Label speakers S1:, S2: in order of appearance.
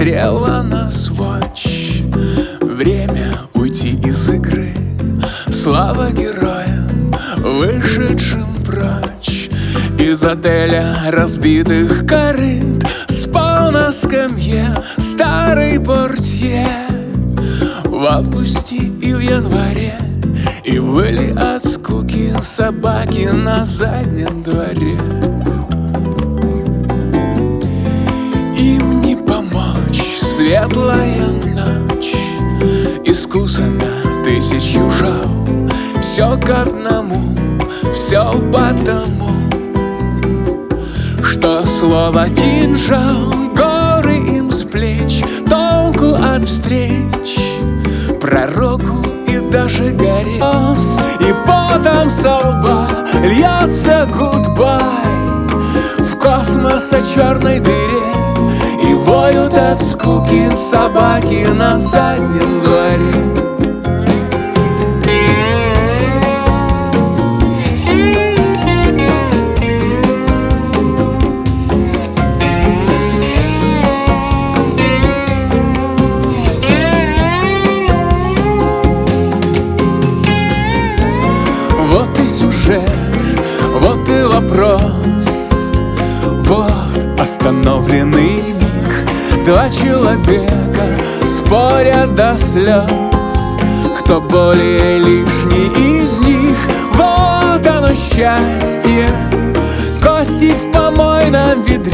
S1: стрела на сводч. Время уйти из игры. Слава героям, вышедшим прочь. Из отеля разбитых корыт спал на скамье старый портье. В августе и в январе и выли от скуки собаки на заднем дворе. Им не помочь, светлая ночь искусана тысячью жал. Все к одному, все потому, что слово кинжал горы им с плеч, толку от встреч пророку и даже горе. И потом со лба льется гудбай в космос о черной дыре. И воют от скуки собаки на заднем дворе. Вот и сюжет, вот и вопрос, вот остановленный миг. Два человека спорят до слез, кто более лишний из них. Вот оно счастье, кости в помойном ведре.